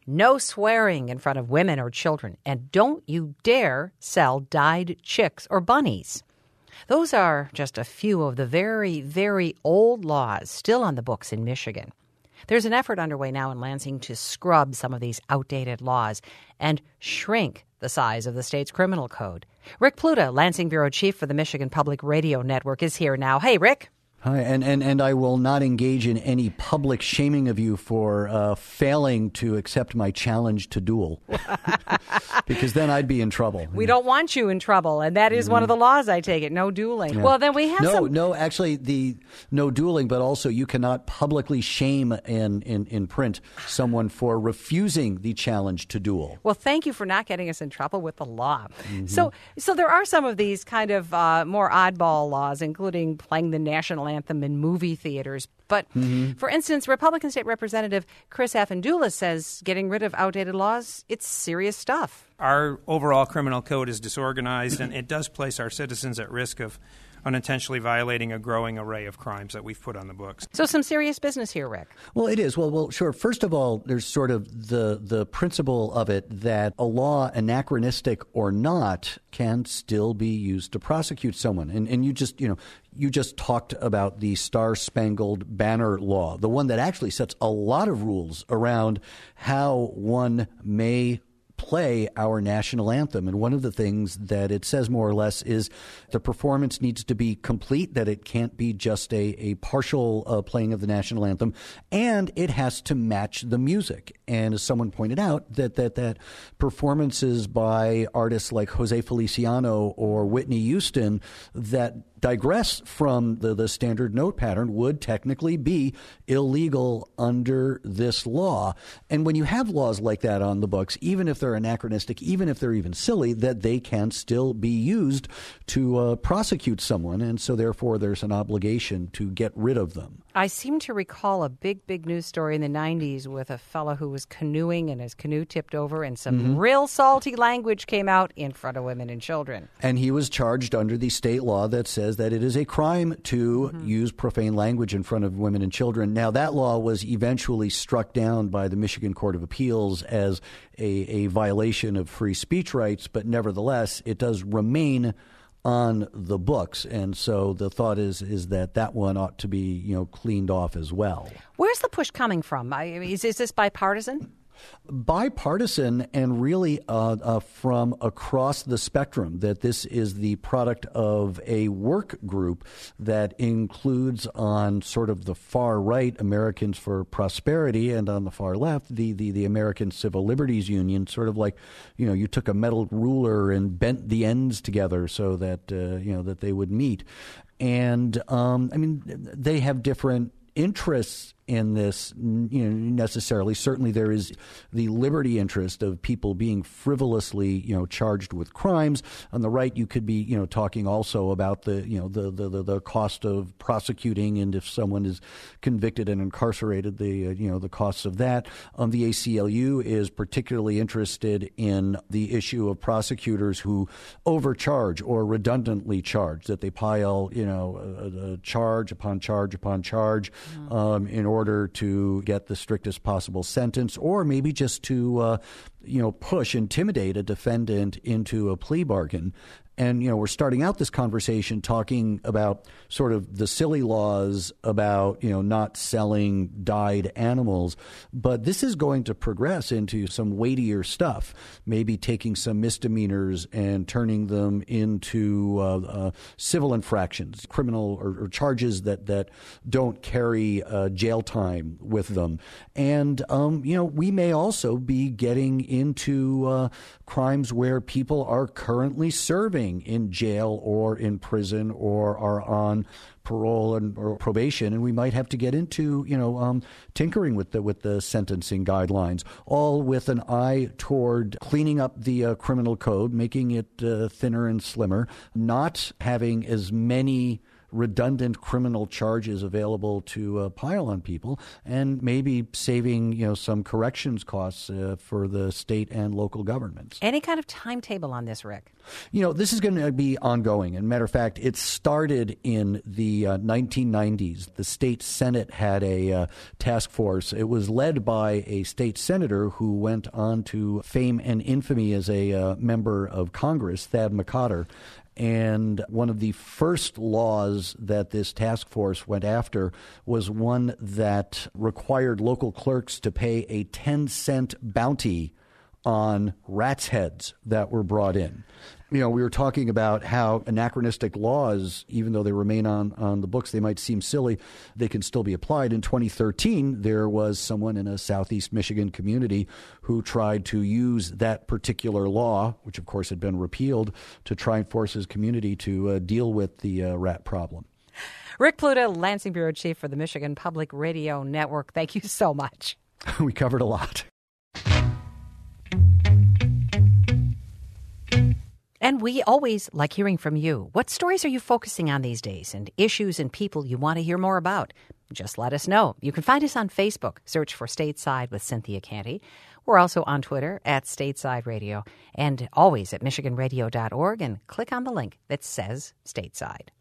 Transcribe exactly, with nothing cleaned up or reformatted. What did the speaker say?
No swearing in front of women or children. And don't you dare sell dyed chicks or bunnies. Those are just a few of the very, very old laws still on the books in Michigan. There's an effort underway now in Lansing to scrub some of these outdated laws and shrink the size of the state's criminal code. Rick Pluta, Lansing Bureau Chief for the Michigan Public Radio Network, is here now. Hey, Rick. Hi, and, and, and I will not engage in any public shaming of you for uh, failing to accept my challenge to duel, because then I'd be in trouble. We don't want you in trouble, and that is mm-hmm. one of the laws, I take it, no dueling. Yeah. Well, then we have no, some... No, actually, the no dueling, but also you cannot publicly shame in, in, in print someone for refusing the challenge to duel. Well, thank you for not getting us in trouble with the law. Mm-hmm. So, so there are some of these kind of uh, more oddball laws, including playing the national anthem in movie theaters. But, mm-hmm. for instance, Republican State Representative Chris Affendoulis says getting rid of outdated laws, it's serious stuff. Our overall criminal code is disorganized, and it does place our citizens at risk of unintentionally violating a growing array of crimes that we've put on the books. So some serious business here, Rick. Well, it is. Well, well, sure. First of all, there's sort of the the principle of it that a law, anachronistic or not, can still be used to prosecute someone. And and you just, you know, you just talked about the Star-Spangled Banner law, the one that actually sets a lot of rules around how one may play our national anthem. And one of the things that it says more or less is the performance needs to be complete, that it can't be just a, a partial uh, playing of the national anthem, and it has to match the music. And as someone pointed out, that that, that performances by artists like Jose Feliciano or Whitney Houston that digress from the, the standard note pattern would technically be illegal under this law. And when you have laws like that on the books, even if they're anachronistic, even if they're even silly, that they can still be used to uh, prosecute someone. And so therefore there's an obligation to get rid of them. I seem to recall a big, big news story in the nineties with a fellow who was canoeing and his canoe tipped over and some mm-hmm. real salty language came out in front of women and children. And he was charged under the state law that says that it is a crime to mm-hmm. use profane language in front of women and children. Now, that law was eventually struck down by the Michigan Court of Appeals as a, a violation of free speech rights, but nevertheless, it does remain on the books. And so the thought is is that that one ought to be, you know, cleaned off as well. Where's the push coming from? I, is, is this bipartisan? Bipartisan, and really uh, uh, from across the spectrum, that this is the product of a work group that includes on sort of the far right Americans for Prosperity, and on the far left the, the, the American Civil Liberties Union, sort of like, you know, you took a metal ruler and bent the ends together so that, uh, you know, that they would meet. And, um, I mean, they have different interests in this, you know, necessarily. Certainly there is the liberty interest of people being frivolously, you know, charged with crimes. On the right, you could be, you know, talking also about the, you know, the the, the, the cost of prosecuting, and if someone is convicted and incarcerated, the, uh, you know, the costs of that. Um, the A C L U is particularly interested in the issue of prosecutors who overcharge or redundantly charge, that they pile, you know, a, a charge upon charge upon charge mm-hmm. um, in order order to get the strictest possible sentence, or maybe just to, uh, you know, push, intimidate a defendant into a plea bargain. And, you know, we're starting out this conversation talking about sort of the silly laws about, you know, not selling dyed animals. But this is going to progress into some weightier stuff, maybe taking some misdemeanors and turning them into uh, uh, civil infractions, criminal or, or charges that, that don't carry uh, jail time with them. And, um, you know, we may also be getting into uh, crimes where people are currently serving in jail or in prison or are on parole and or probation, and we might have to get into, you know, um, tinkering with the with the sentencing guidelines, all with an eye toward cleaning up the uh, criminal code, making it uh, thinner and slimmer, not having as many redundant criminal charges available to uh, pile on people, and maybe saving you know some corrections costs uh, for the state and local governments. Any kind of timetable on this, Rick? You know, this is going to be ongoing. And matter of fact, it started in the uh, nineteen nineties. The state Senate had a uh, task force. It was led by a state senator who went on to fame and infamy as a uh, member of Congress, Thad McCotter. And one of the first laws that this task force went after was one that required local clerks to pay a ten cent bounty on rats' heads that were brought in. You know, we were talking about how anachronistic laws, even though they remain on, on the books, they might seem silly, they can still be applied. In twenty thirteen, there was someone in a southeast Michigan community who tried to use that particular law, which of course had been repealed, to try and force his community to uh, deal with the uh, rat problem. Rick Pluta, Lansing Bureau Chief for the Michigan Public Radio Network. Thank you so much. We covered a lot. And we always like hearing from you. What stories are you focusing on these days, and issues and people you want to hear more about? Just let us know. You can find us on Facebook. Search for Stateside with Cynthia Canty. We're also on Twitter at Stateside Radio, and always at michigan radio dot org, and click on the link that says Stateside.